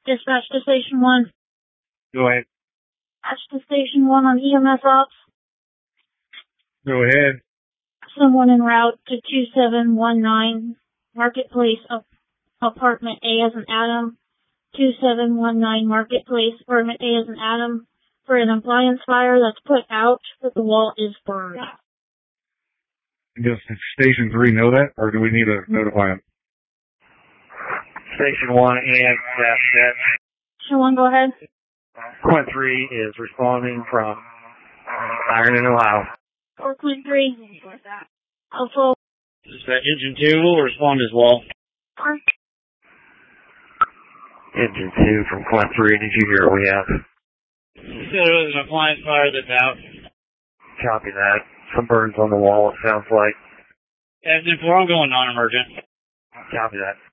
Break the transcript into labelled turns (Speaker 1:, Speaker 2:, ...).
Speaker 1: Dispatch to Station 1.
Speaker 2: Go ahead.
Speaker 1: Dispatch to Station 1 on EMS ops.
Speaker 2: Go ahead.
Speaker 1: Someone en route to 2719 Marketplace, Apartment A as in Adam. 2719 Marketplace, Apartment A as in Adam, for an appliance fire that's put out, but the wall is burned.
Speaker 2: Does Station 3 know that, or do we need to notify them?
Speaker 3: Station 1 and
Speaker 1: Station 1, go ahead.
Speaker 3: Quint 3 is responding from Iron, Ohio.
Speaker 1: 4.3. Helpful.
Speaker 3: Engine 2 will respond as well. Engine 2 from Quint 3, did you hear what we have?
Speaker 4: So it was an appliance fire that's out.
Speaker 3: Copy that. Some burns on the wall, it sounds like.
Speaker 4: And then we're ongoing non-emergent.
Speaker 3: Copy that.